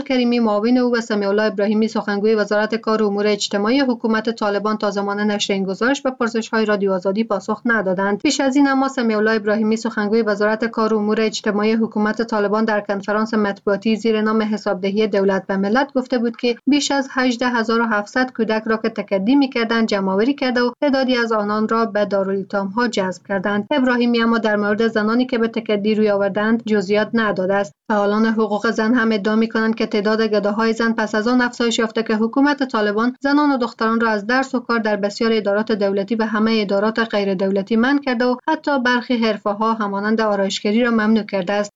کریمی معاون او و سمیع الله ابراهیمی سخنگوی وزارت کار و امور اجتماعی حکومت طالبان تا زمان نشر این گزارش به پرسش‌های رادیو آزادی پاسخ ندادند. پیش از این اما سمیع الله ابراهیمی سخنگوی وزارت کار و امور اجتماعی حکومت طالبان در کنفرانس مطبوعاتی زیر نام حسابدهی دولت و ملت گفته بود که بیش از 18700 کودک را که تکدی می‌کردند جمع‌آوری کرده و تعدادی از آنان را به دارالایتام‌ها جذب کردند. ابراهیمی اما در مورد زنانی که به تکدی روی آوردند جزئیات نداده است. فعالان حقوق زن هم ادعا می‌کنند که تعداد گداهای زن پس از آن افزایش یافته که حکومت طالبان زنان و دختران را از درس و کار در بسیار ادارات دولتی و همه ادارات غیر دولتی منع کرده و حتی برخی حرفه‌ها همانند آرایشگری را ممنوع کرده است.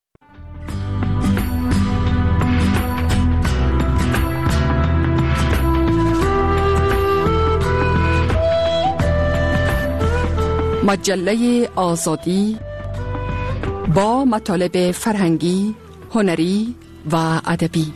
مجله آزادی با مطالب فرهنگی، هنری و ادبی.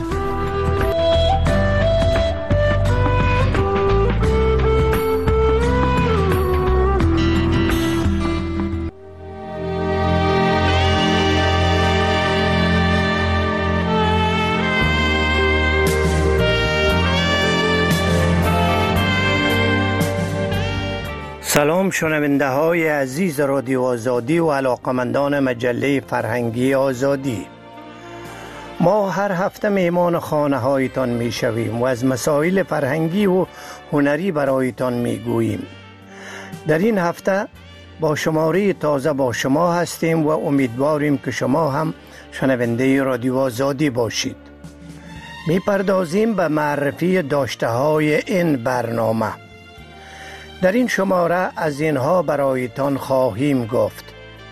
سلام شنونده های عزیز رادیو آزادی و علاقمندان مجله فرهنگی آزادی. ما هر هفته میمان خانه هایتان می شویم و از مسائل فرهنگی و هنری برایتان می گوییم. در این هفته با شماره تازه با شما هستیم و امیدواریم که شما هم شنونده رادیو آزادی باشید. می پردازیم به معرفی داشته های این برنامه. در این شماره از اینها برایتان خواهیم گفت.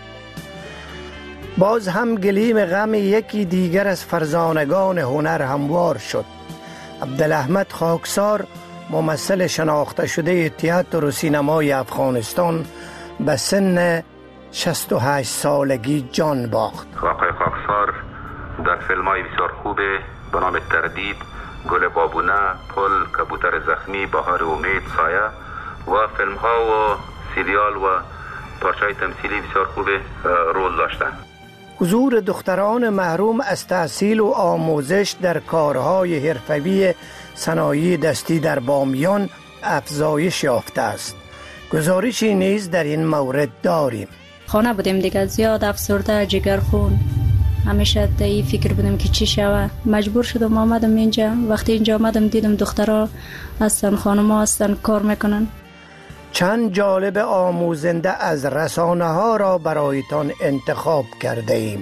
باز هم گلیم غم یکی دیگر از فرزانگان هنر هموار شد. عبدالاحمد خاکسار ممثل شناخته شده تئاتر و سینمای افغانستان به سن 68 سالگی جان باخت. آقای خاکسار در فیلم‌های بسیار خوبه به نام تردید، گل بابونه، پل، کبوتر زخمی، بهار امید، سایه و فیلم ها و سریال و پارچه‌های تمثیلی بسیار خوب رول داشتند. حضور دختران محروم از تحصیل و آموزش در کارهای حرفه‌ای صنایع دستی در بامیان افزایش یافته است. گزارشی نیز در این مورد داریم. خانه بودیم دیگه، زیاد افسرده، جگرخون، همیشه در این فکر بودیم که چی شود. مجبور شدم آمدم اینجا. وقتی اینجا آمدم دیدم دخترها هستن، خانم‌ها هستن، کار میکنن. چند جالب آموزنده از رسانه ها را برایتان انتخاب کرده ایم.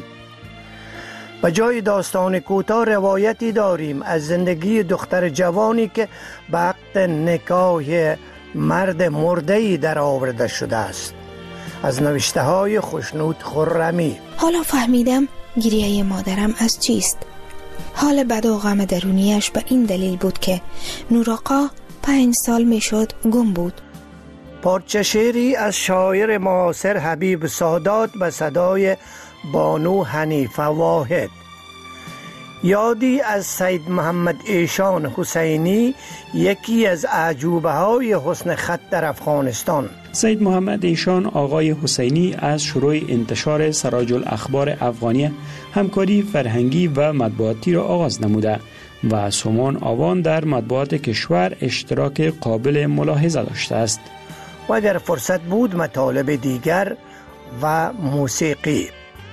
به جای داستان کوتاه روایتی داریم از زندگی دختر جوانی که به عقد نکاح مرد مرده‌ای در آورده شده است. از نوشته های خوشنود خرمی. حالا فهمیدم گریه مادرم از چیست. حال بد و غم درونیش به این دلیل بود که نورآقا 5 سال میشد گم بود. پارچه شعری از شاعر معاصر حبیب سادات به صدای بانو حنیفه واحد. یادی از سید محمد ایشان حسینی، یکی از اعجوبه های حسن خط در افغانستان. سید محمد ایشان آقای حسینی از شروع انتشار سراج الاخبار افغانی همکاری فرهنگی و مطبوعاتی را آغاز نموده و سومان آوان در مطبوعات کشور اشتراک قابل ملاحظه داشته است. و اگر فرصت بود مطالب دیگر و موسیقی.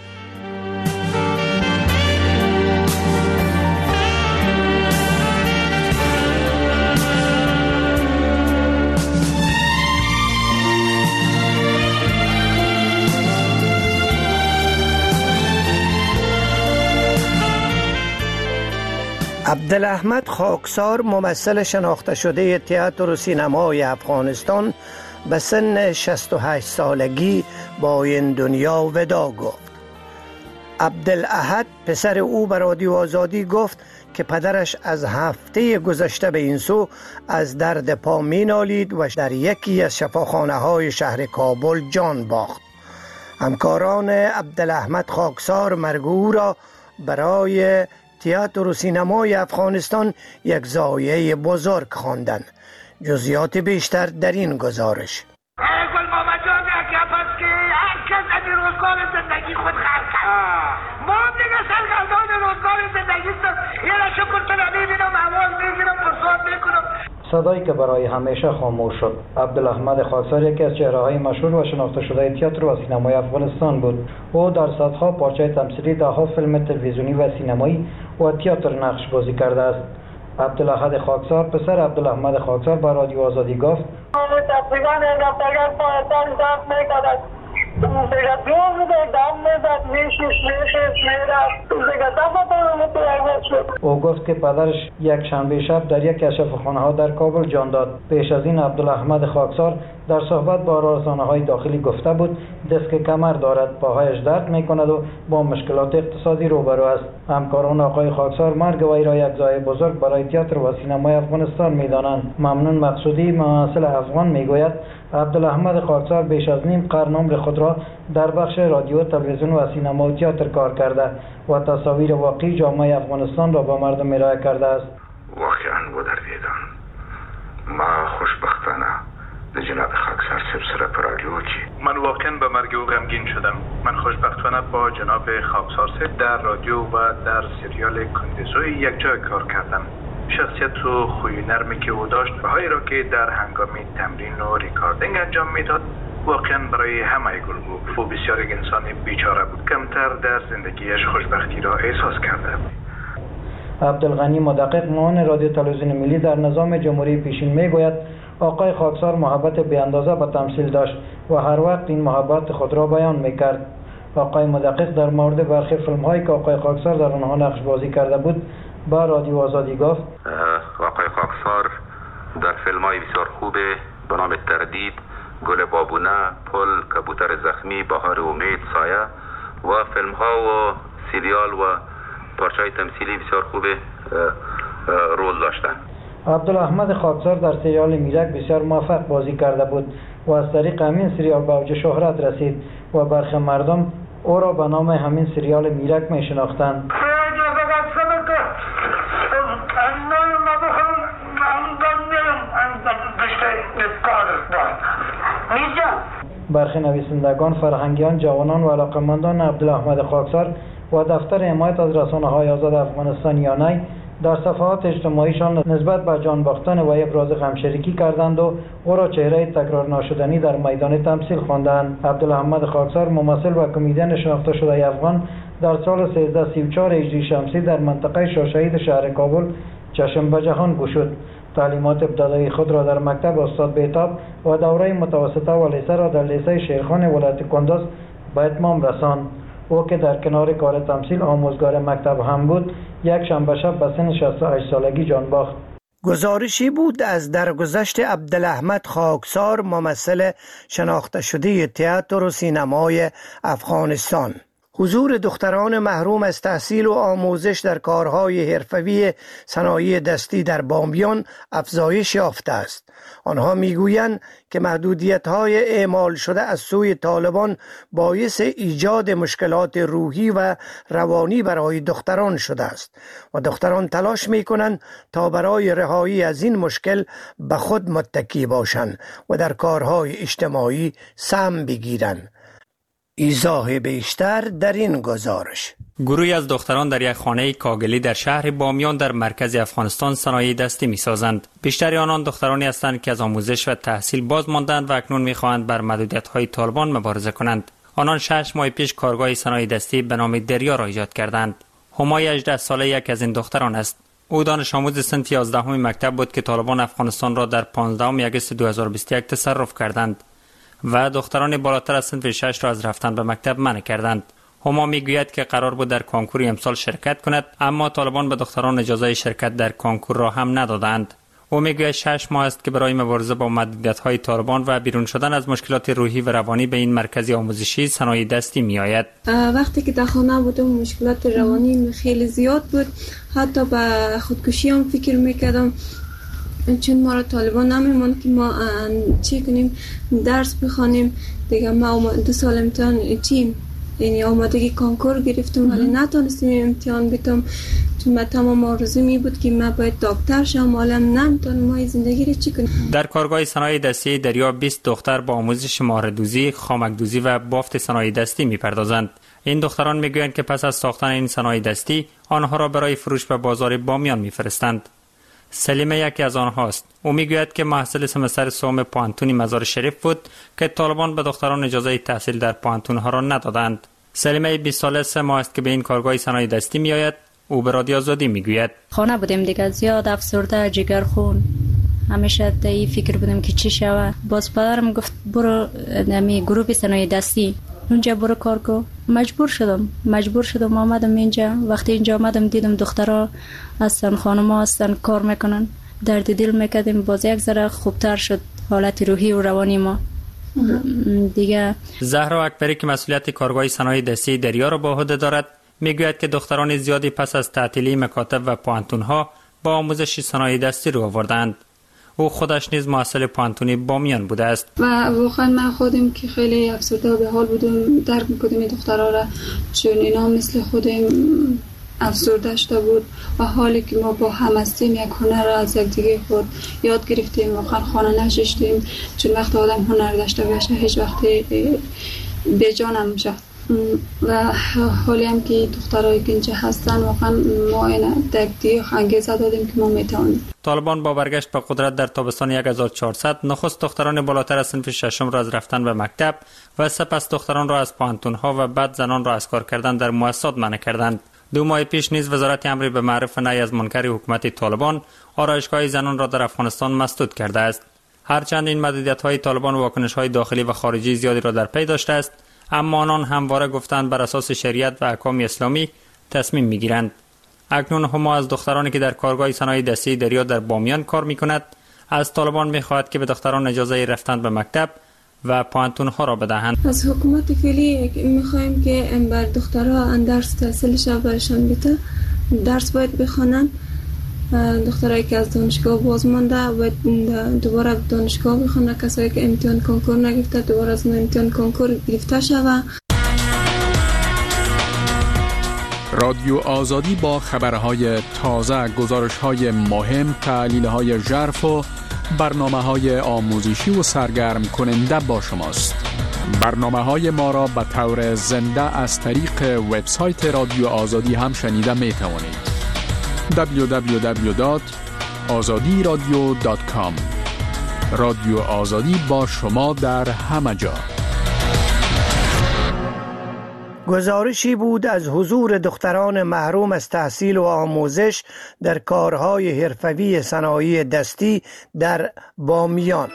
عبدالاحمد خاکسار ممثل شناخته شده تئاتر و سینمای افغانستان به سن 68 سالگی با این دنیا ودا گفت. عبدالاحد پسر او به رادیو آزادی گفت که پدرش از هفته گذشته به این سو از درد پا می نالید و در یکی از شفاخانه های شهر کابل جان باخت. همکاران عبدالاحمد خاکسار مرگ او را برای تئاتر و سینمای افغانستان یک ضایعه بزرگ خواندند. جزئیات بیشتر در این گزارش. گل محمد جان پس که هر کس از روزگار زندگی خود خلق کرد. ما دیگه سرگردان روزگار زندگی است. یه را شکر صدایی که برای همیشه خاموش شد. عبدالاحمد خاکسار یکی از چهره‌های مشهور و شناخته شده تئاتر و سینمای افغانستان بود. او در صدها پارچه تمثیلی، ده‌ها فیلم تلویزیونی و سینمایی و تئاتر نقش بازی کرده است. عبدالاحد خاکسار پسر عبدالاحمد خاکسار با رادیو آزادی گفت: او گفت که پدرش یک شنبه شب در یک از شفاخانه‌ها در کابل جان داد. پیش از این عبدالاحمد خاکسار در صحبت با رسانه‌های داخلی گفته بود دیسک کمر دارد، پاهایش درد می‌کند و با مشکلات اقتصادی روبرو است. همکاران آقای خاکسار مرگ وی را یک ضایعه بزرگ برای تئاتر و سینمای افغانستان می‌دانند. ممنون مقصودی، ممثل افغان، میگوید عبدالاحمد خاکسار بیش از نیم قرن عمر خود را در بخش رادیو، تلویزیون و سینما و تئاتر کار کرده و تصاویر واقعی جامعه افغانستان را به مردم ارائه کرده است. واقعا بدردیدم. ما خوشبختانه جناب خاکسار سر پرادیو کی من واقعا به مرگ او غمگین شدم. من خوشبختانه با جناب خاکسار در رادیو و در سریال کندزوی یک جای کار کردم. شخصیت و خوی نرمی که او داشت و هایی را که در هنگام تمرین و ریکاردینگ انجام میداد واقعا برای همه گل بود. او بسیار انسان بیچاره بود، کمتر در زندگیش خوشبختی را احساس کرده. عبدالغنی مدقق، معاون رادیو تلویزیون ملی در نظام جمهوری پیشین، میگوید آقای خاکسار محبت بی اندازه به تمثیل داشت و هر وقت این محبت خود را بیان میکرد. آقای مدقق در مورد برخی فیلم هایی که آقای خاکسار در آنها نقش بازی کرده بود با رادیو آزادی گفت: آقای خاکسار در فیلم های بسیار خوب به نام تردید، گل بابونه، پل، کبوتر زخمی، بهار امید، سایه و فیلم ها و سریال و پارچه تمثیلی بسیار خوب رول داشتند. عبدالاحمد خاکسار در سریال میرک بسیار موفق بازی کرده بود و از طریق همین سریال به اوج شهرت رسید و برخی مردم او را به نام همین سریال میرک می شناختند. برخی نویسندگان، فرهنگیان، جوانان و علاقه‌مندان عبدالاحمد خاکسار و دفتر حمایت از رسانه‌های آزاد افغانستان یانای در صفحات اجتماعیشان نسبت به جان باختن و ابراز غمشریکی کردند و او را چهره تکرار ناشدنی در میدان تمثیل خواندند. عبدالاحمد خاکسار ممثل و کمدین شناخته شده افغان در سال 1334 هجری شمسی در منطقه شاهشهید شهر کابل چشم به جهان گشود. تعلیمات ابتدایی خود را در مکتب استاد بیتاب و دوره متوسطه و لیسه را در لیسه شیرخان ولایت کندز به اتمام رساند. او که در کنار کار تمثیل آموزگار مکتب هم بود، یک شنبه شب به سن 68 سالگی جان باخت. گزارشی بود از درگذشت عبدالاحمد خاکسار، ممثل شناخته شده تئاتر و سینمای افغانستان. حضور دختران محروم از تحصیل و آموزش در کارهای حرفه‌ای صنایع دستی در بامیان افزایش یافته است. آنها میگویند که محدودیت‌های اعمال شده از سوی طالبان باعث ایجاد مشکلات روحی و روانی برای دختران شده است و دختران تلاش می‌کنند تا برای رهایی از این مشکل به خود متکی باشند و در کارهای اجتماعی سهم بگیرند. ایضاح بیشتر در این گزارش. گروهی از دختران در یک خانه کاگلی در شهر بامیان در مرکز افغانستان صنایع دستی می‌سازند. بیشتر آنان دخترانی هستند که از آموزش و تحصیل باز ماندند و اکنون می‌خواهند بر محدودیت‌های طالبان مبارزه کنند. آنان 6 ماه پیش کارگاه صنایع دستی به نام دریا را ایجاد کردند. همای 18 ساله یک از این دختران است. او دانش آموز سنف 11 مکتب بود که طالبان افغانستان را در 15 آگوست 2021 تصرف کردند و دختران بالاتر از صنف 6 را از رفتن به مکتب منع کردند. هما میگوید که قرار بود در کنکور امسال شرکت کند، اما طالبان به دختران اجازه شرکت در کنکور را هم ندادند. او میگوید 6 ماه است که برای مبارزه با محدودیت‌های طالبان و بیرون شدن از مشکلات روحی و روانی به این مرکز آموزشی صنایع دستی میآید. وقتی که در خانه بودم مشکلات روانی خیلی زیاد بود، حتی به خودکشی هم فکر میکردم، چون ما را طالبان نمیموند که ما چی کنیم، درس بخوانیم دیگه. ما 2 سال امتحان یعنی آمادگی کنکور گرفتم ولی نتونستم امتحان بدم، چون من تمام آرزو می بود که من باید دکتر شم، ولی نمیتونم. ما زندگی رو چی کنیم؟ در کارگاه صنایع دستی دریا 20 دختر با آموزش مهره‌دوزی، خامک‌دوزی و بافت صنایع دستی میپردازند. این دختران میگویند که پس از ساختن این صنایع دستی آنها را برای فروش به بازار بامیان میفرستند. سلیمه یکی از آنهاست. او میگوید که محصل سمستر سوم پوانتون مزار شریف بود که طالبان به دختران اجازه تحصیل در پوانتون‌ها را ندادند. سلیمه 20 ساله 3 ماه است که به این کارگاه صنایع دستی میآید. او به رادیو آزادی میگوید خانه بودیم دیگه، زیاد افسرده، جگرخون، همیشه در این فکر بودیم که چی شود. باز پدرم گفت برو نمی گروه صنایع دستی اونجا برو کار کو. مجبور شدم آمدم اینجا. وقتی اینجا آمدم دیدم دخترها هستن، خانم‌ها هستن، کار میکنن، درد دل میکردیم. باز یک ذره خوبتر شد حالت روحی و روانی ما دیگه. زهرا اکبری که مسئولیت کارگاه صنایع دستی دریا را به عهده دارد میگوید که دختران زیادی پس از تعطیلی مکاتب و پوانتون‌ها با آموزش صنایع دستی رو آوردند. او خودش نیز محصل پوانتونی بامیان بوده است و واقعا من خودم که خیلی افسرده و به حال بودم، درک می‌کردم این دخترها را، چون اینا مثل خودم افسرده شده بود و حالی که ما با هم هستیم یک هنر را از یک دیگه خود یاد گرفتیم. واقعا خانه نشستیم، چون وقت آدم هنر داشته باشه هیچ وقت به جان نمیشه. و حالی هم که دخترایی که اینجا هستن واقعا ما این دیگه انگیزه دادیم که ما میتونیم. طالبان با برگشت به قدرت در تابستان 1400 نخست دختران بالاتر از صنف ششم را از رفتن به مکتب و سپس دختران را از پوانتون‌ها و بعد زنان را از کار کردن در مؤسسات منع کردند. 2 ماه پیش نیز وزارت امر به معرف نهی از منکر حکومت طالبان آرایشگاه زنان را در افغانستان مسدود کرده است. هرچند این محدودیت‌های طالبان واکنش‌های داخلی و خارجی زیادی را در پی داشته است، اما آنان همواره گفتند بر اساس شریعت و احکام اسلامی تصمیم میگیرند. اکنون هما از دخترانی که در کارگاه صنایع دستی دریا در بامیان کار میکند از طالبان میخواهد که به دختران اجازه رفتن به مکتب و پوانتون‌ها را بدهند. از حکومت فعلی میخوایم که بر دخترها درس تحصیلش برشان بده، درس باید بخوانن. دخترایی که از دانشگاه باز مانده باید دوباره دانشگاه بخونه. کسایی که امتحان کنکور نگرفته دوباره از امتحان کنکور گرفته شود. رادیو آزادی با خبرهای تازه، گزارش‌های مهم، تحلیل‌های ژرف و برنامه‌های آموزشی و سرگرم کننده با شماست. برنامه‌های ما را به طور زنده از طریق وبسایت رادیو آزادی هم شنیده می‌توانید. www.azadiradio.com. رادیو آزادی با شما در همه جا. گزارشی بود از حضور دختران محروم از تحصیل و آموزش در کارهای حرفوی صنایع دستی در بامیان.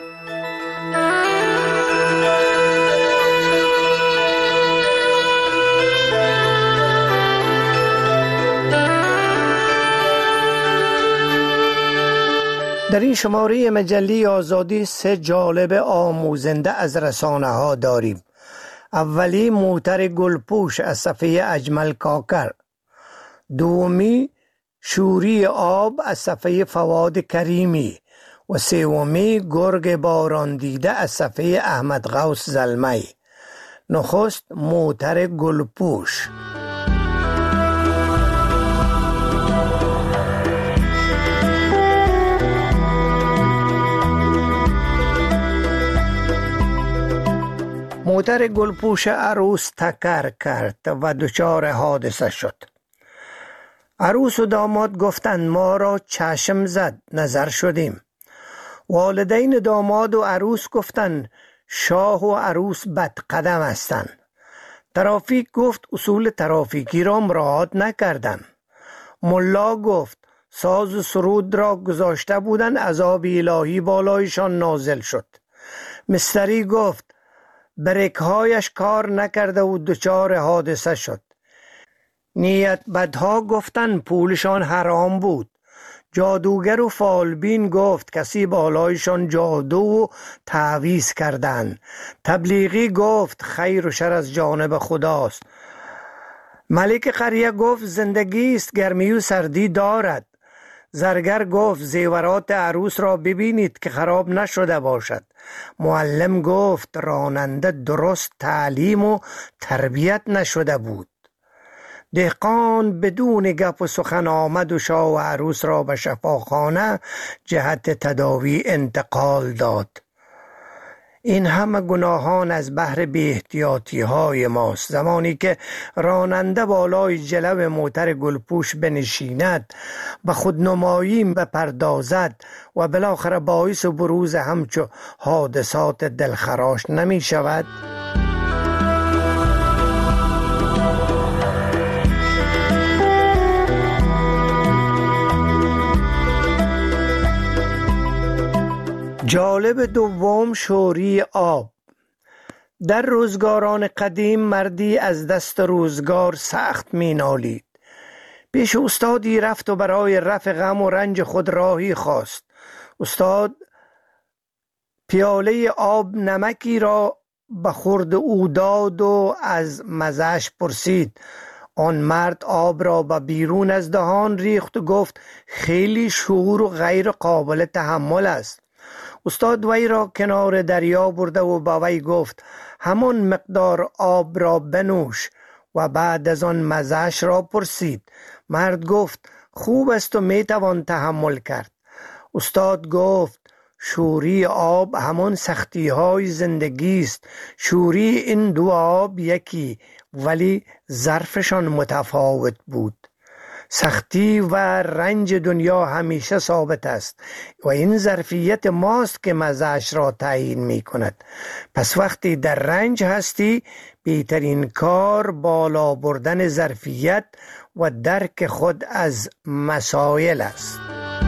در این شماره مجله آزادی 3 جالب آموزنده از رسانه ها داریم. اولی موتر گلپوش از صفحه اجمل کاکر، دومی شوری آب از صفحه فواد کریمی و سومی گرگ باران دیده از صفحه احمد غوث زلمی. نخست موتر گلپوش. موتر گلپوش عروس تکر کرد و دچار حادثه شد. عروس و داماد گفتند ما را چشم زد، نظر شدیم. والدین داماد و عروس گفتند شاه و عروس بدقدم هستند. ترافیک گفت اصول ترافیکی را مراعات نکردند. ملا گفت ساز و سرود را گذاشته بودند، عذاب الهی بالایشان نازل شد. مستری گفت بریک‌هایش کار نکرده و دچار حادثه شد. نیت بدها گفتن پولشان حرام بود. جادوگر و فالبین گفت کسی بالایشان جادو و تعویز کردند. تبلیغی گفت خیر و شر از جانب خداست. ملک قریه گفت زندگی است، گرمی و سردی دارد. زرگر گفت زیورات عروس را ببینید که خراب نشده باشد. معلم گفت راننده درست تعلیم و تربیت نشده بود. دهقان بدون گپ و سخن آمد و شاه و عروس را به شفاخانه جهت تداوی انتقال داد. این همه گناهان از بحر بی احتیاطی های ماست. زمانی که راننده بالای جلو موتر گلپوش بنشیند، به خودنمایی بپردازد و بالاخره باعث بروز همچو حادثات دلخراش نمی شود؟ جالب دوم، شوری آب. در روزگاران قدیم مردی از دست روزگار سخت می نالید. پیش استادی رفت و برای رفع غم و رنج خود راهی خواست. استاد پیاله آب نمکی را به خورد او داد و از مزه‌اش پرسید. آن مرد آب را به بیرون از دهان ریخت و گفت خیلی شور و غیر قابل تحمل است. استاد وی را کنار دریا برده و با وی گفت همان مقدار آب را بنوش و بعد از آن مزه‌اش را پرسید. مرد گفت خوب است و می توان تحمل کرد. استاد گفت شوری آب همان سختی های زندگی است. شوری این دو آب یکی، ولی ظرفشان متفاوت بود. سختی و رنج دنیا همیشه ثابت است و این ظرفیت ماست که مزه‌اش را تعیین می کند. پس وقتی در رنج هستی، بهترین کار بالا بردن ظرفیت و درک خود از مسائل است.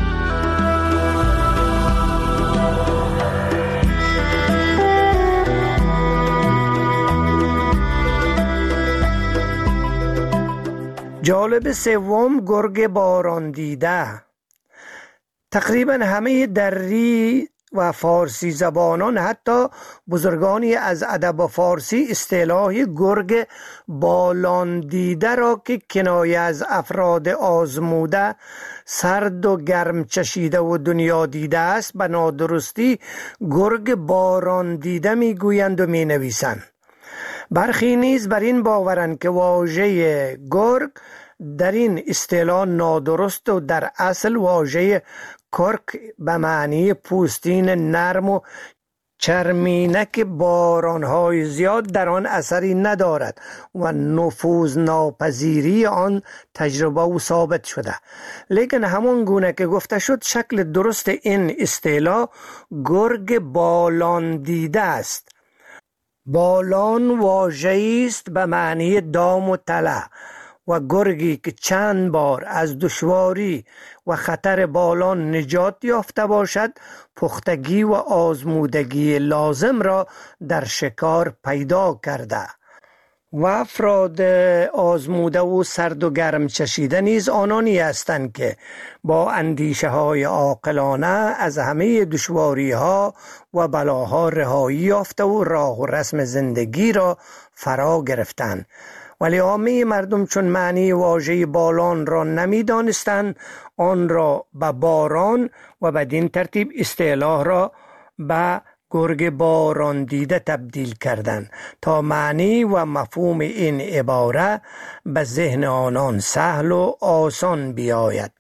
جالب سوم، گرگ باران دیده. تقریبا همه دری و فارسی زبانان، حتی بزرگانی از ادب فارسی، اصطلاح گرگ بالان دیده را که کنایه از افراد آزموده، سرد و گرم چشیده و دنیا دیده است، به نادرستی گرگ باران دیده می گویند و می نویسند. برخی نیز بر این باورند که واژه گرگ در این اصطلاح نادرست و در اصل واژه کرک به معنی پوستین نرم و چرمینک بارانهای زیاد در آن اثری ندارد و نفوذ ناپذیری آن تجربه و ثابت شده. لیکن همون گونه که گفته شد، شکل درست این اصطلاح گرگ بالان دیده است. بالان واژه‌ای است به معنی دام و تله و گرگی که چند بار از دشواری و خطر بالان نجات یافته باشد، پختگی و آزمودگی لازم را در شکار پیدا کرده. و افراد آزموده و سرد و گرم چشیده نیز آنانی هستند که با اندیشه های عاقلانه از همه دشواری ها و بلاها رهایی یافته و راه و رسم زندگی را فرا گرفتند. ولی عامه مردم چون معنی واژه بالان را نمی دانستند، آن را به باران و بدین ترتیب اصطلاح را به گرگ باران دیده تبدیل کردند تا معنی و مفهوم این عباره به ذهن آنان سهل و آسان بیاید.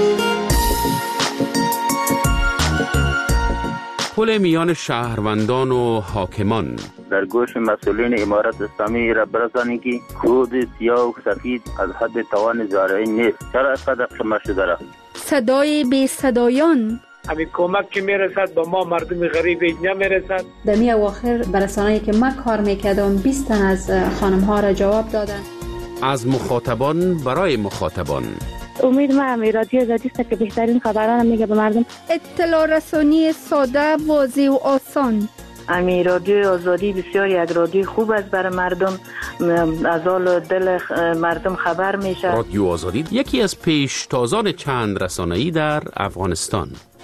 پل میان شهروندان و حاکمان. در گوش مسئولین امارت اسلامی را برسانید که خود سیاه و سفید از حد توان زارعی نیست. چرا اینقدر شما شده را؟ صدای بی صدایان. همین کمک که میرسد با ما مردم غریب نمیرسد. در می اواخر برسانه‌ای که من کار میکردم 20 تن از خانم ها را جواب دادن. از مخاطبان برای مخاطبان. امید من رادیو آزادی است که بهترین خبران میگه به مردم. اطلاع رسانی ساده، واضح و آسان. امی رادیو آزادی بسیار یک رادیو خوب است برای مردم، از حال دل مردم خبر میشه. رادیو آزادی یکی از پیشتازان چند رسانه‌ای در افغانستان.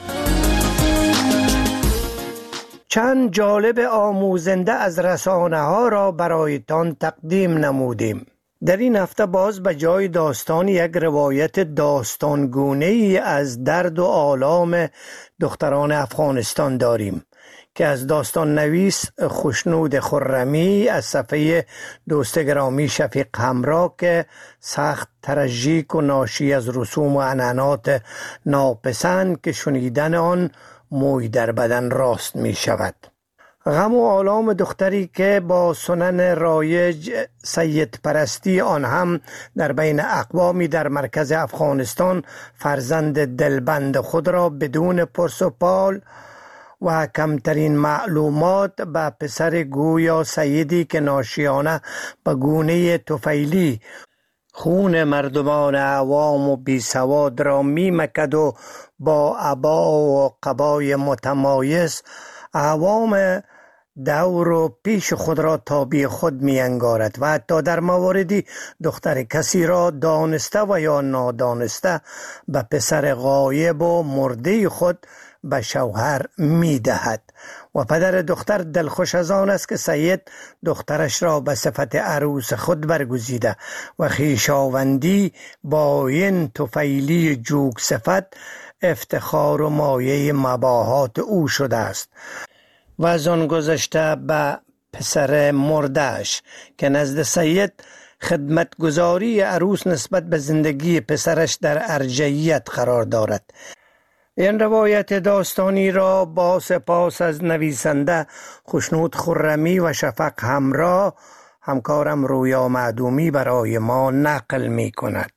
چند جالب آموزنده از رسانه ها را برایتان تقدیم نمودیم. در این هفته باز به جای داستان یک روایت داستانگونه‌ای از درد و آلام دختران افغانستان داریم که از داستان نویس خوشنود خرمی از صفحه دوست گرامی شفیق همراه که سخت تراژیک و ناشی از رسوم و عنعنات ناپسند که شنیدن آن موی در بدن راست می شود. غم و آلام دختری که با سنن رایج سید پرستی، آن هم در بین اقوامی در مرکز افغانستان، فرزند دلبند خود را بدون پرس و پال و کمترین معلومات به پسر گویا سیدی که ناشیانه به گونه طفیلی خون مردمان عوام و بی سواد را می مکد و با عبا و قبای متمایز عوام دور و پیش خود را تابع خود می انگارد و حتی در مواردی دختر کسی را دانسته و یا نادانسته به پسر غایب و مرده خود به شوهر می دهد و پدر دختر دلخوش از آن است که سید دخترش را به صفت عروس خود برگزیده و خویشاوندی با این طفیلی جوگ صفت افتخار و مایه مباهات او شده است و از آن گذشته به پسر مردهش که نزد سید خدمتگزاری عروس نسبت به زندگی پسرش در ارجحیت قرار دارد. این روایت داستانی را با سپاس از نویسنده خوشنود خرمی و شفق همراه همکارم رویا معدومی برای ما نقل می کند.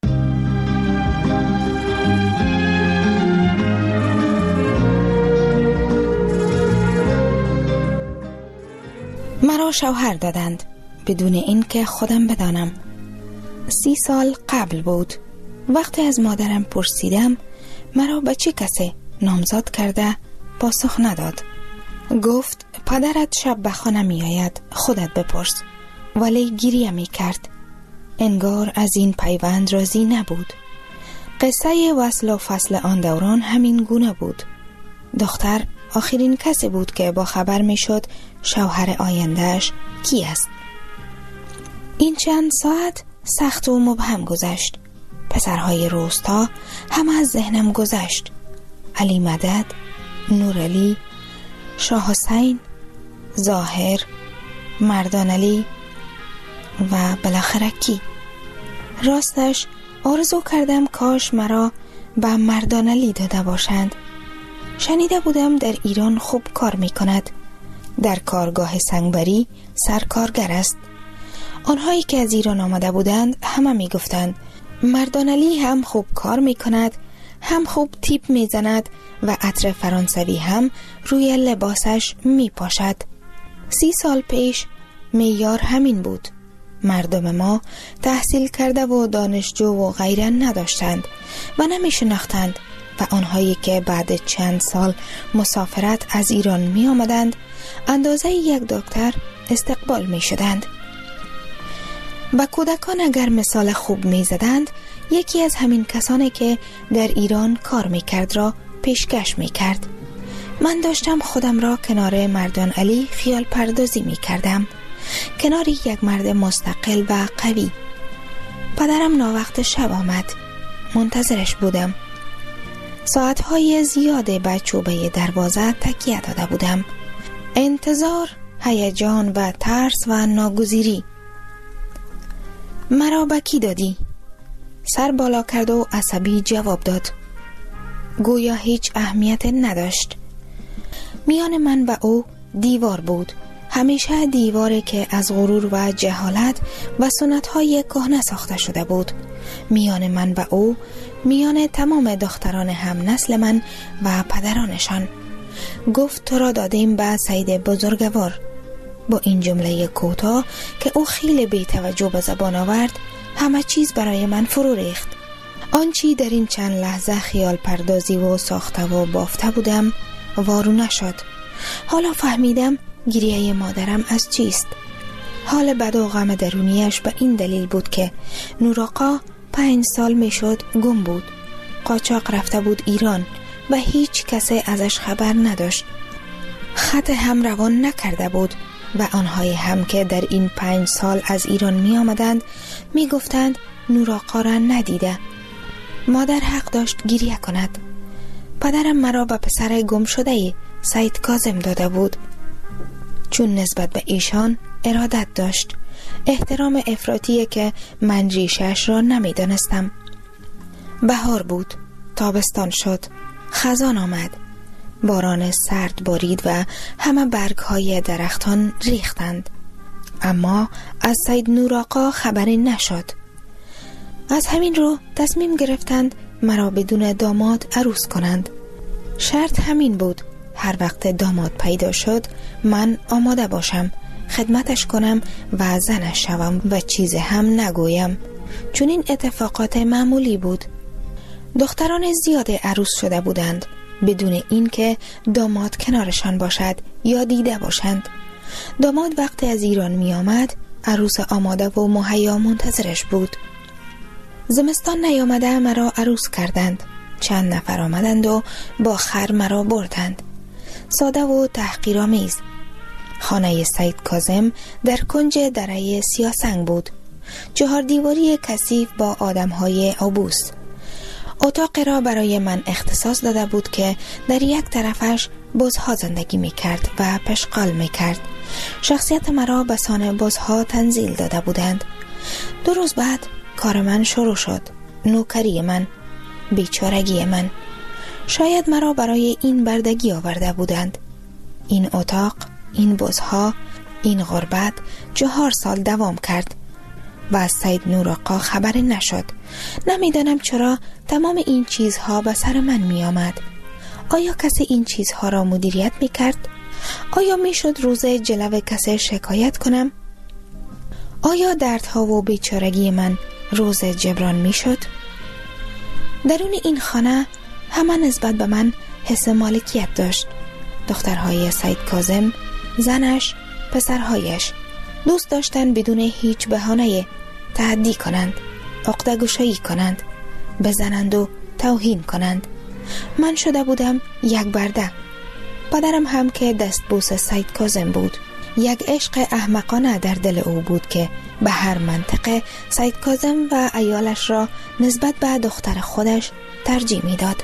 مرا شوهر دادند بدون اینکه خودم بدانم. 30 سال قبل بود. وقتی از مادرم پرسیدم مرا به چه کسی نامزد کرده، پاسخ نداد. گفت پدرت شب به خانه می آید، خودت بپرس. ولی گریه می کرد. انگار از این پیوند راضی نبود. قصه وصل و فصل آن دوران همین گونه بود. دختر آخرین کسی بود که با خبر می شد شوهر آیندهش کی است. این چند ساعت سخت و مبهم گذشت. پسرهای روستا هم از ذهنم گذشت. علی مدد، نور علی، شاه حسین، ظاهر، مردان علی و بالاخره کی. راستش آرزو کردم کاش مرا به مردان علی داده باشند. شنیده بودم در ایران خوب کار می کند. در کارگاه سنگبری سرکارگر است. آنهایی که از ایران آمده بودند همه می گفتند مردان علی هم خوب کار می کند، هم خوب تیپ می زند و عطر فرانسوی هم روی لباسش می پاشد. 30 سال پیش معیار همین بود. مردم ما تحصیل کرده و دانشجو و غیره نداشتند و نمی شناختند و آنهایی که بعد چند سال مسافرت از ایران می آمدند اندازه یک دکتر استقبال می شدند. و کودکان اگر مثال خوب می زدند یکی از همین کسانی که در ایران کار می کرد را پیشکش می کرد. من داشتم خودم را کنار مردان علی خیال پردازی می کردم، کنار یک مرد مستقل و قوی. پدرم ناوقت شب آمد. منتظرش بودم. ساعتهای زیاده به چوبه دروازه تکیه داده بودم. انتظار، هیجان و ترس و ناگزیری. مرا به کی دادی؟ سر بالا کرد و عصبی جواب داد. گویا هیچ اهمیت نداشت. میان من و او دیوار بود. همیشه دیواری که از غرور و جهالت و سنت‌های کهنه ساخته شده بود. میان من و او، میان تمام دختران هم نسل من و پدرانشان. گفت تو را دادیم به سید بزرگوار. با این جمله کوتاه که او خیلی بی توجه به زبان آورد، همه چیز برای من فرو ریخت. آنچی در این چند لحظه خیال پردازی و ساخته و بافته بودم وارو نشد. حالا فهمیدم گریه مادرم از چیست. حال بد و غم درونیش به این دلیل بود که نوراقا 5 سال می شد گم بود. قاچاق رفته بود ایران و هیچ کسی ازش خبر نداشت. خط هم روان نکرده بود و آنهای هم که در این 5 سال از ایران می آمدند می گفتند نوراقا را ندیده. مادر حق داشت گریه کند. پدرم مرا به پسر گم شده سید کاظم داده بود، چون نسبت به ایشان ارادت داشت. احترام افراطی که من ریشش را نمی دانستم. بهار بود، تابستان شد، خزان آمد. باران سرد بارید و همه برگ‌های درختان ریختند. اما از سید نور آقا خبری نشد. از همین رو تصمیم گرفتند مرا بدون داماد عروس کنند. شرط همین بود، هر وقت داماد پیدا شد من آماده باشم، خدمتش کنم و زنش شوم و چیز هم نگویم، چون این اتفاقات معمولی بود. دختران زیاد عروس شده بودند بدون اینکه داماد کنارشان باشد یا دیده باشند. داماد وقتی از ایران می آمد عروس آماده و مهیا منتظرش بود. زمستان نیامده مرا عروس کردند. چند نفر آمدند و با خر مرا بردند. ساده و تحقیرآمیز. خانه سید کاظم در کنج دره سیاسنگ بود. 4 دیواری کثیف با آدمهای عبوس. اتاق را برای من اختصاص داده بود که در یک طرفش بزها زندگی می کرد و پشغال می کرد. شخصیت مرا به سان بزها تنزیل داده بودند. 2 روز بعد کار من شروع شد. نوکری من، بیچارگی من. شاید مرا برای این بردگی آورده بودند. این اتاق، این بزها، این غربت 4 سال دوام کرد و از سید نور آقا خبری نشد. نمیدانم چرا تمام این چیزها به سر من می آمد. آیا کسی این چیزها را مدیریت می کرد؟ آیا می شد روز جلو کسی شکایت کنم؟ آیا دردها و بیچارگی من روز جبران می شد؟ درون این خانه همه نسبت به من حس مالکیت داشت. دخترهای سید کاظم، زنش، پسرهایش دوست داشتن بدون هیچ بهانه تهدی کنند، عقده‌گشایی کنند، بزنند و توهین کنند. من شده بودم یک برده. پدرم هم که دستبوس سید کاظم بود. یک عشق احمقانه در دل او بود که به هر منطقه سید کاظم و عیالش را نسبت به دختر خودش ترجیح میداد.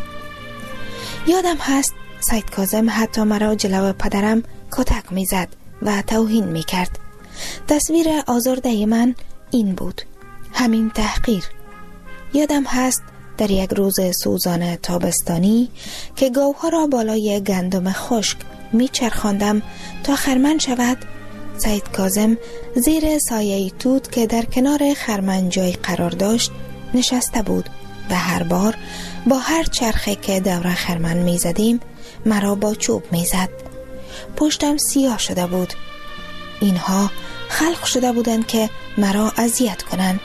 یادم هست سید کاظم حتی مرا جلو پدرم کتک میزد و توهین میکرد. تصویر آزرده من این بود، همین تحقیر. یادم هست در یک روز سوزان تابستانی که گاوها را بالای گندم خشک میچرخاندم تا خرمن شود، سید کاظم زیر سایه توت که در کنار خرمن جای قرار داشت نشسته بود و هر بار با هر چرخه که دور خرمن میزدیم مرا با چوب میزد. پشتم سیاه شده بود. اینها خلق شده بودند که مرا اذیت کنند.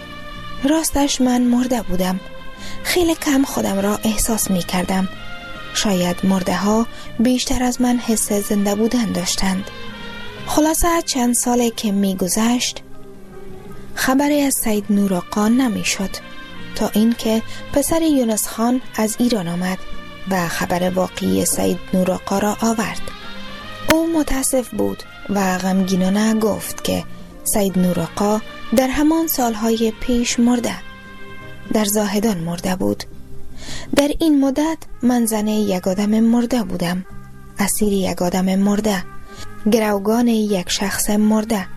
راستش من مرده بودم. خیلی کم خودم را احساس می کردم. شاید مرده ها بیشتر از من حس زنده بودن داشتند. خلاصه چند ساله که می گذشت خبری از سید نور آقا نمی شد تا اینکه پسر یونس خان از ایران آمد و خبر واقعی سید نور آقا را آورد. او متاسف بود و غمگینانه گفت که سید نور آقا در همان سالهای پیش مرده، در زاهدان مرده بود. در این مدت من زن یک آدم مرده بودم، اسیر یک آدم مرده، گروگان یک شخص مرده.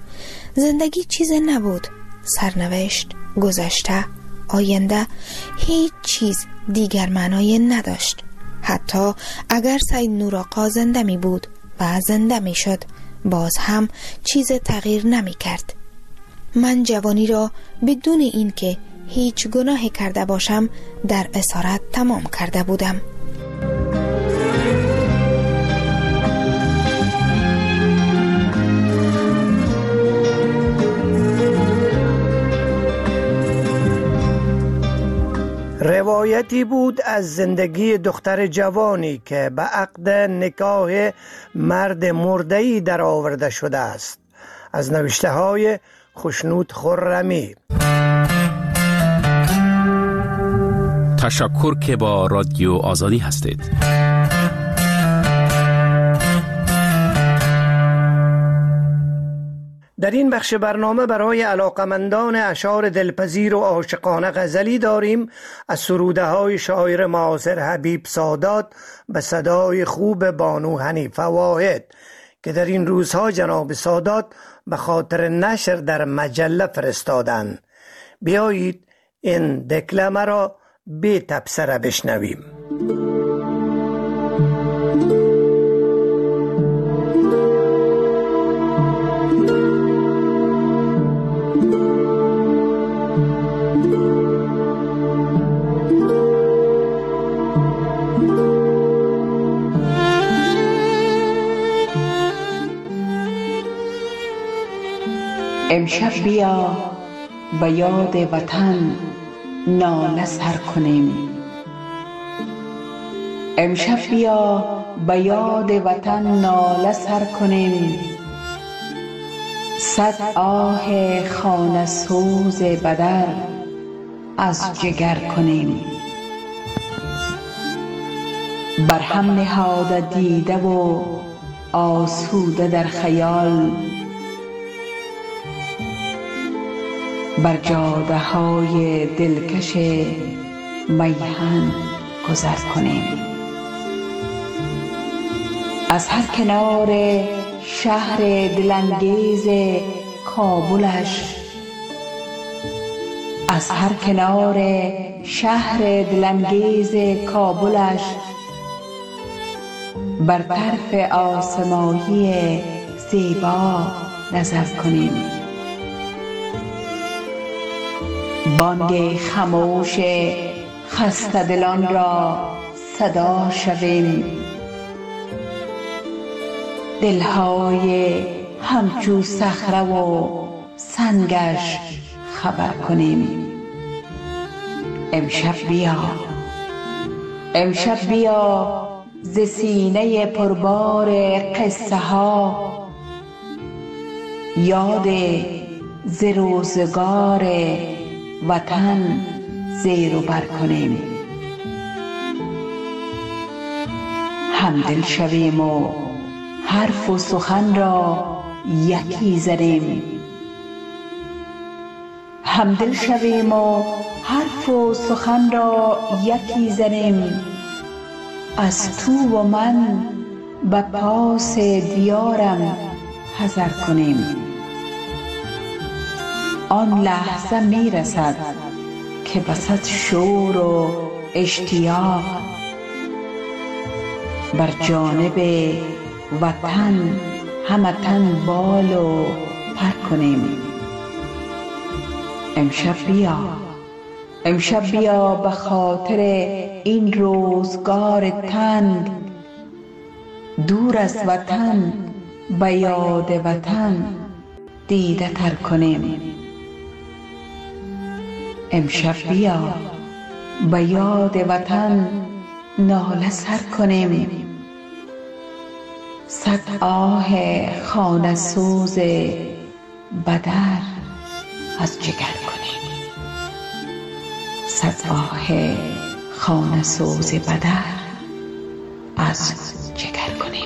زندگی چیز نبود، سرنوشت، گذشته، آینده، هیچ چیز دیگر معنای نداشت. حتی اگر سید نور آقا زنده می بود و زنده می شد باز هم چیز تغییر نمی کرد. من جوانی را بدون اینکه هیچ گناهی کرده باشم در اسارت تمام کرده بودم. روایتی بود از زندگی دختر جوانی که به عقد نکاح مرد مرده‌ای در آورده شده است، از نوشته های خوشنود خرمی. تشکر که با رادیو آزادی هستید. در این بخش برنامه برای علاقمندان اشعار دلپذیر و عاشقانه غزلی داریم از سروده های شاعر معاصر حبیب سادات به صدای خوب بانو حنیفه واحد که در این روزها جناب سادات به خاطر نشر در مجله فرستادند. بیایید این دکلمه را بی تبصره بشنویم. امشب بیا به یاد وطن ناله سر کنیم. امشب بیا به یاد وطن ناله سر کنیم. صد آه خانه سوز بدر از جگر کنیم. بر هم نهاده دیده و آسوده در خیال، بر جاده های دلکش میهن گذر کنیم. از هر کنار شهر دلانگیز کابلش، از هر کنار شهر دلانگیز کابلش، بر طرف آسمانی زیبا نظر کنیم. بانگ خاموش خسته دلان را صدا شویم. دلهای همچو صخره و سنگش خبر کنیم. امشب بیا، امشب بیا ز سینه پربار قصه ها، یاد ز روزگار وطن زیر و بر کنیم. همدل شویم و حرف و سخن را یکی زنیم. همدل شویم و حرف و سخن را یکی زنیم. از تو و من به پاس دیارم حذر کنیم. آن لحظه می رسد که بسد شور و اشتیاق بر جانب وطن همه تن بال و پر کنیم. امشب بیا، امشب بیا به خاطر این روزگار تنگ، دور از وطن به یاد وطن دیده تر کنیم. امشب بیا به یاد وطن ناله سر کنیم. صد آه خانه سوز بدر از جگر کنیم. صد آه خانه سوز بدر از جگر کنیم.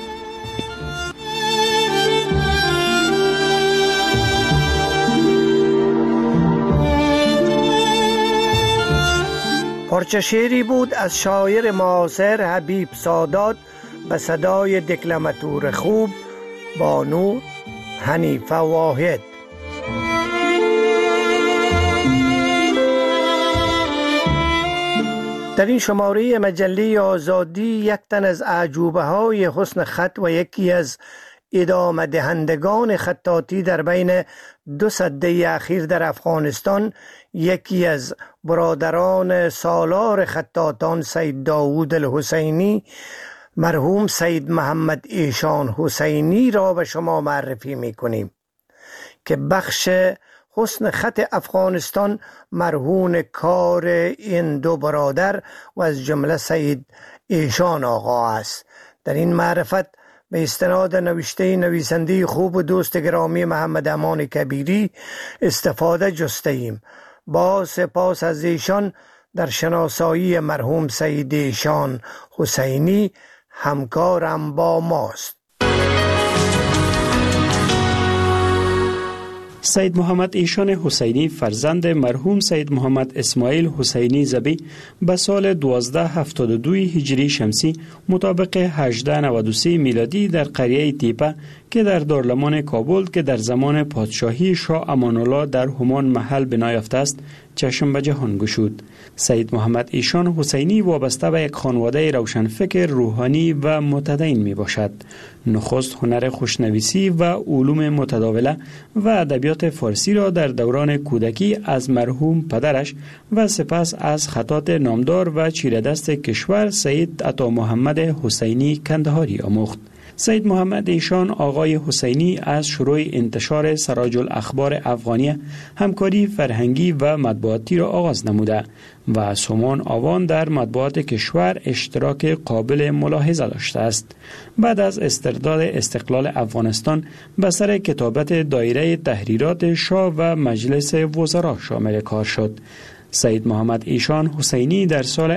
پارچه شعری بود از شاعر معاصر حبیب سادات به صدای دکلماتور خوب بانو حنیفه واحد. در این شماره مجله آزادی یک تن از اعجوبه های حسن خط و یکی از ادامه دهندگان خطاطی در بین 2 سده اخیر در افغانستان، یکی از برادران سالار خطاطان سید داوود الحسینی مرحوم سید محمد ایشان حسینی را به شما معرفی می کنیم که بخش حسن خط افغانستان مرهون کار این 2 برادر و از جمله سید ایشان آقا است. در این معرفت به استناد نوشته نویسنده خوب و دوست گرامی محمد امان کبیری استفاده جسته ایم. با سپاس از ایشان در شناسایی مرحوم سید ایشان حسینی همکارم با ماست. سید محمد ایشان حسینی فرزند مرحوم سید محمد اسماعیل حسینی زبی به سال 1272 هجری شمسی مطابق 1893 میلادی در قریه تیپه که در دارالمان کابل که در زمان پادشاهی شاه امان الله در همان محل بنا یافته است چشم به جهان گشود. سید محمد ایشان حسینی وابسته به یک خانواده روشنفکر روحانی و متدین می باشد. نخست هنر خوشنویسی و علوم متداوله و ادبیات فارسی را در دوران کودکی از مرحوم پدرش و سپس از خطاط نامدار و چیره‌دست کشور سید عطا محمد حسینی کندهاری آموخت. سید محمد ایشان آقای حسینی از شروع انتشار سراج الاخبار افغانیه همکاری فرهنگی و مطبوعاتی را آغاز نموده و سومان آوان در مطبوعات کشور اشتراک قابل ملاحظه داشته است. بعد از استرداد استقلال افغانستان به سر کتابت دایره تحریرات شاه و مجلس وزرا شامل کار شد. سید محمد ایشان حسینی در سال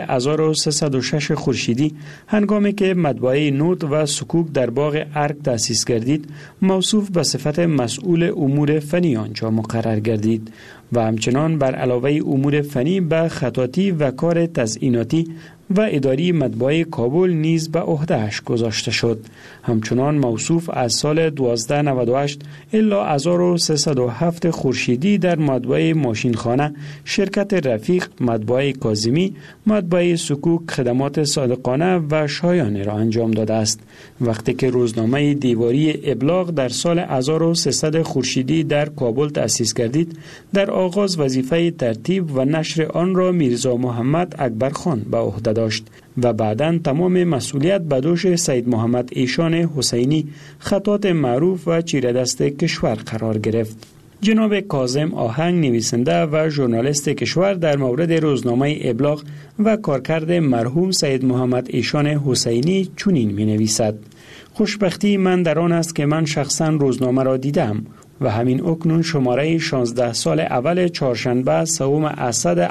1306 خورشیدی هنگامی که مطبعه نوت و سکوک در باغ ارگ تأسیس گردید موصوف به صفت مسئول امور فنی آنجا مقرر گردید و همچنان بر علاوه امور فنی به خطاطی و کار تزییناتی و اداری مطبعه کابل نیز به عهده‌اش گذاشته شد. همچنان موصوف از سال 1298 الی 1307 خورشیدی در مطبعه ماشینخانه، شرکت رفیق، مطبعه کاظمی، مطبعه سکوک خدمات صادقانه و شایانه را انجام داده است. وقتی که روزنامه دیواری ابلاغ در سال 1300 خورشیدی در کابل تأسیس گردید، در آغاز وظیفه ترتیب و نشر آن را میرزا محمد اکبرخان به عهده داشت و بعداً تمام مسئولیت به دوش سید محمد ایشان حسینی، خطاط معروف و چیره دست کشور قرار گرفت. جناب کاظم آهنگ نویسنده و ژورنالیست کشور در مورد روزنامه ابلاغ و کارکرد مرحوم سید محمد ایشان حسینی چنین می نویسد: خوشبختی من در آن است که من شخصاً روزنامه را دیدم و همین اکنون شماره 16 سال اول چهارشنبه سوم اسد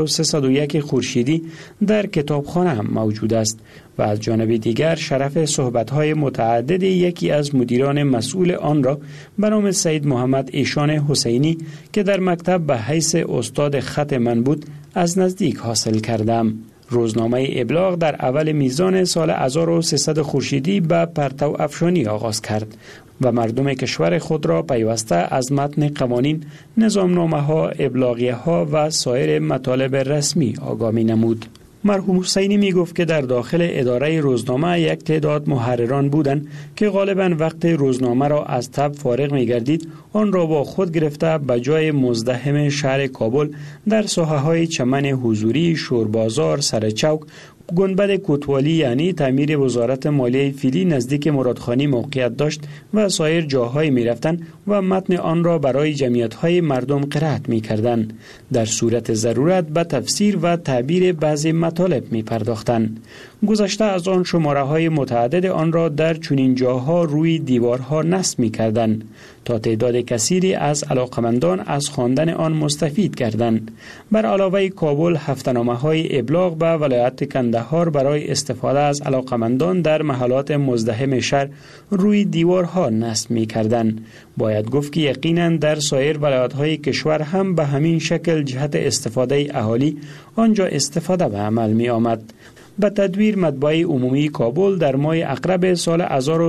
1301 خورشیدی در کتابخانه هم موجود است و از جانب دیگر شرف صحبت‌های متعدد یکی از مدیران مسئول آن را به نام سید محمد ایشان حسینی که در مکتب به حیث استاد خط من بود از نزدیک حاصل کردم. روزنامه ابلاغ در اول میزان سال 1300 خورشیدی به پرتو افشانی آغاز کرد و مردم کشور خود را پیوسته از متن قوانین، نظامنامه‌ها، ابلاغیه‌ها و سایر مطالب رسمی آگاهی نمود. مرحوم حسینی می گفت که در داخل اداره روزنامه یک تعداد محرران بودند که غالباً وقت روزنامه را از تب فارغ می گردید آن را با خود گرفته به جای مزدحم شهر کابل در ساحه‌های چمن حضوری، شوربازار، سرچوک، گنبد کوتوالی یعنی تعمیر وزارت مالیه فیلی نزدیک مرادخانی موقعیت داشت و سایر جاهای می رفتند و متن آن را برای جمعیت‌های مردم قرائت می کردند. در صورت ضرورت به تفسیر و تعبیر بعضی مطالب می پرداختند. گذشته از آن شماره های متعدد آن را در چنین جاها روی دیوارها نصب می کردند تا تعداد کثیری از علاقمندان از خواندن آن مستفید گردند. بر علاوه کابل هفته‌نامه های ابلاغ به ولایت کندهار برای استفاده از علاقمندان در محلات مزدحم شهر روی دیوارها نصب می کردند. باید گفت که یقینا در سایر ولایت‌های کشور هم به همین شکل جهت استفاده اهالی آنجا استفاده به عمل می آمد. به تدویر مطبعه عمومی کابل در ماه عقرب سال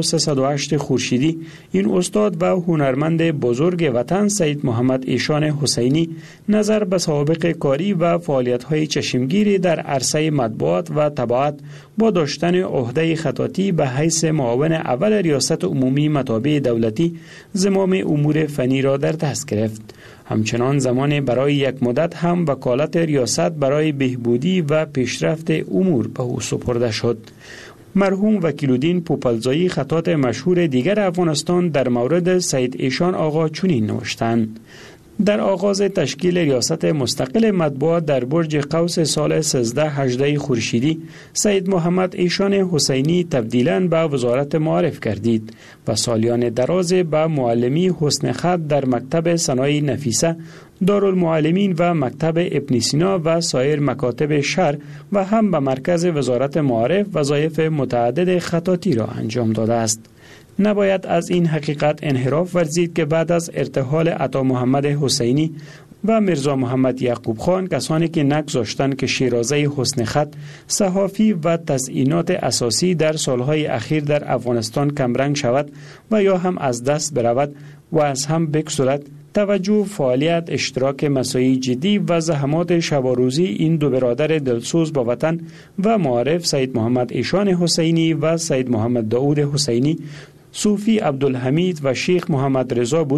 1308 خورشیدی این استاد و هنرمند بزرگ وطن سید محمد ایشان حسینی نظر به سوابق کاری و فعالیت‌های چشمگیری در عرصه مطبوعات و طباعت با داشتن عهده خطاطی به حیث معاون اول ریاست عمومی مطابع دولتی زمام امور فنی را در دست گرفت. همچنان زمان برای یک مدت هم وکالت ریاست برای بهبودی و پیشرفت امور به او سپرده شد. مرحوم وکیل‌الدین پوپلزایی خطاط مشهور دیگر افغانستان در مورد سید ایشان آقا چنین نوشتند: در آغاز تشکیل ریاست مستقل مطبوعات در برج قوس سال 1318 خورشیدی سید محمد ایشان حسینی تبدیلاً به وزارت معارف گردید و سالیان دراز به معلمی حسن خط در مکتب صنایع نفیسه، دارالمعلمین و مکتب ابن سینا و سایر مکاتب شهر و هم به مرکز وزارت معارف وظایف متعدد خطاطی را انجام داده است. نباید از این حقیقت انحراف ورزید که بعد از ارتحال عطا محمد حسینی و میرزا محمد یعقوب خان، کسانی که نگذاشتند که شیرازه حسن خط، صحافی و تزیینات اساسی در سالهای اخیر در افغانستان کمرنگ شود و یا هم از دست برود و از هم بگسلد، توجه، فعالیت، اشتراک مساعی جدی و زحمات شب و روزی این دو برادر دلسوز با وطن و معارف سید محمد ایشان حسینی و سید محمد داود حسینی، صوفی عبدالحمید و شیخ محمد رضا بود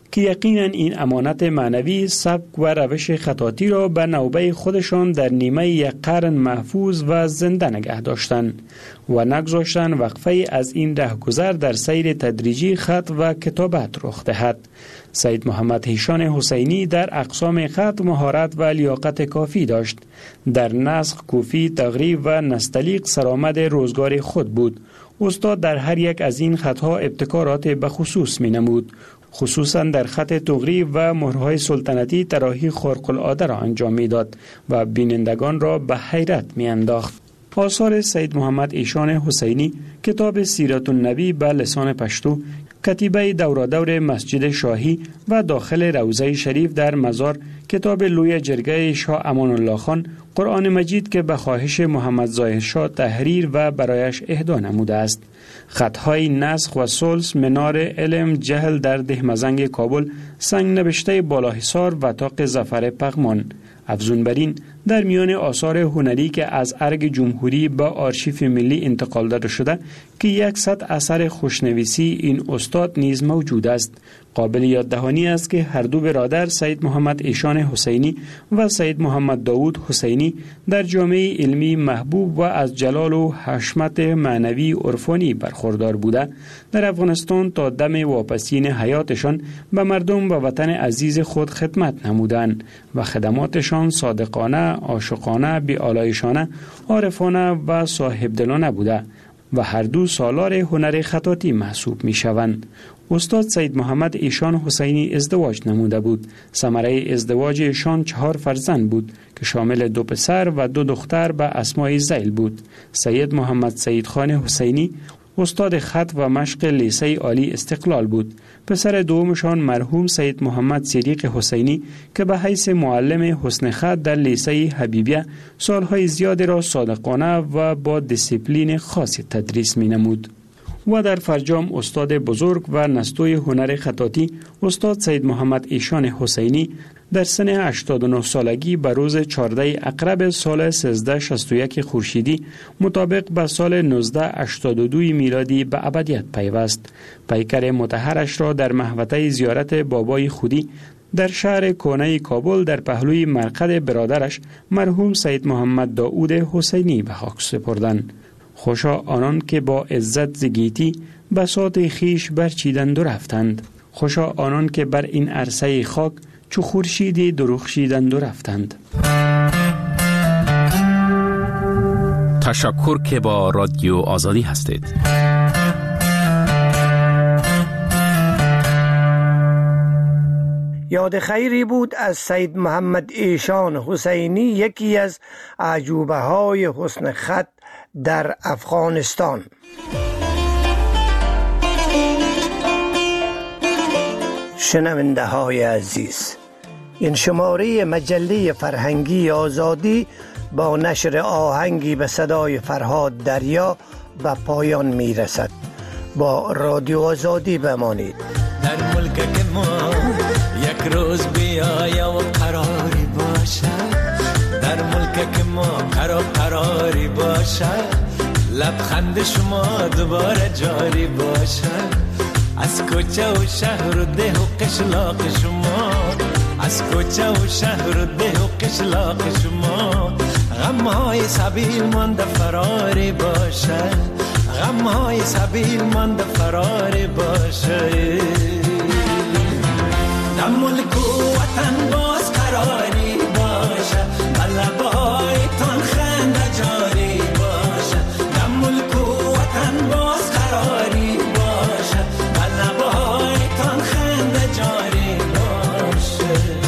که یقینا این امانت معنوی سبک و روش خطاطی را به نوبه خودشان در نیمه یک قرن محفوظ و زنده نگه داشتند و نگذاشتند وقفه از این رهگذر در سیر تدریجی خط و کتابت رخ دهد. سید محمد هیشان حسینی در اقسام خط مهارت و لیاقت کافی داشت. در نسخ، کوفی، تقریب و نستعلیق سرآمد روزگار خود بود. استاد در هر یک از این خطها ابتکارات بخصوص می نمود. خصوصا در خط تقریب و مهرهای سلطنتی طراحی خارق العاده را انجام می داد و بینندگان را به حیرت می انداخت. آثار سید محمد ایشان حسینی، کتاب سیرت النبی به لسان پشتو، کتیبه دورادور مسجد شاهی و داخل روضه شریف در مزار، کتاب لوی جرگه شاه امان الله خان، قرآن مجید که به خواهش محمد ظاهر شاه تحریر و برایش اهدا نموده است، خطهای نسخ و سلس، منار علم جهل در دهمزنگ کابل، سنگ نبشته بالاحصار و طاق ظفر پغمان. افزون بر این، در میان آثار هنری که از ارگ جمهوری به آرشیف ملی انتقال داده شده که 100 اثر خوشنویسی این استاد نیز موجود است. قابل یاد دهانی است که هر دو برادر سید محمد ایشان حسینی و سید محمد داود حسینی در جامعه علمی محبوب و از جلال و حشمت معنوی عرفانی برخوردار بوده، در افغانستان تا دم واپسین حیاتشان به مردم و وطن عزیز خود خدمت نمودند و خدماتشان صادقانه، عاشقانه، بی‌آلایشانه، عارفانه و صاحبدلانه بوده و هر دو سالار هنر خطاطی محسوب می شوند. استاد سید محمد ایشان حسینی ازدواج نموده بود. ثمره ازدواج ایشان 4 فرزند بود که شامل 2 پسر و 2 دختر به اسمای ذیل بود. سید محمد سید خان حسینی استاد خط و مشق لیسه عالی استقلال بود. پسر دومشان مرحوم سید محمد صدیق حسینی که به حیث معلم حسن خط در لیسه حبیبیه سالهای زیادی را صادقانه و با دیسیپلین خاصی تدریس می نمود. و در فرجام استاد بزرگ و نستوی هنر خطاطی استاد سید محمد ایشان حسینی در سن 89 سالگی به روز 14 اقرب سال 1361 خورشیدی مطابق به سال 1982 میلادی به ابدیت پیوست. پیکر مطهرش را در محوطه زیارت بابای خودی در شهر کهنه کابل در پهلوی مرقد برادرش مرحوم سید محمد داود حسینی به خاک سپردند. خوشا آنان که با عزت زگیتی بساط خیش برچیدند و رفتند. خوشا آنان که بر این عرصه خاک چو خورشیدی درخشیدند و رفتند. تشکر که با رادیو آزادی هستید. یاد خیری بود از سید محمد ایشان حسینی، یکی از عجوبه های حسن خط در افغانستان. شنونده های عزیز، این شماره مجله فرهنگی آزادی با نشر آهنگی به صدای فرهاد دریا به پایان می رسد. با رادیو آزادی بمانید. در ملک که ما یک روز بیایا و قراری باشد، در ملک که ما قراری باشد، لبخند شما دوباره جاری باشد. از کوچه و شهر و ده و قشلاق شما، از کوچه و شهر و ده و قشلاق شما، غمهای سبیل مانده فراری باشد، غمهای سبیل مانده فراری باشد. در ملک و وطن باز قراری باشد، بلبای تان خنده جاری باشد. در ملک و وطن باز قراری باشد، بلبای تان خنده جاری باشد.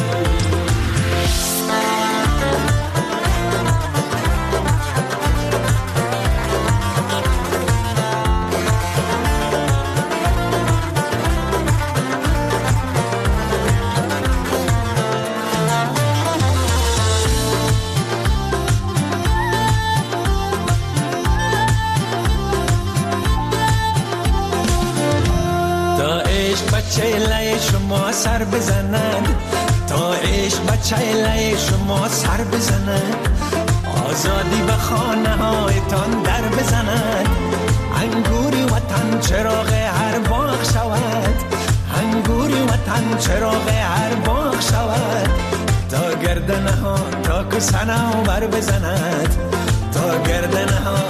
چیله شما سر بزنن، تا عشق به چیله شما سر بزنن، آزادی به خانه هایتان در بزنن، انگوری وطن چراغ هر باغ شود، انگوری وطن چراغ صنوبر بزند تا گردنها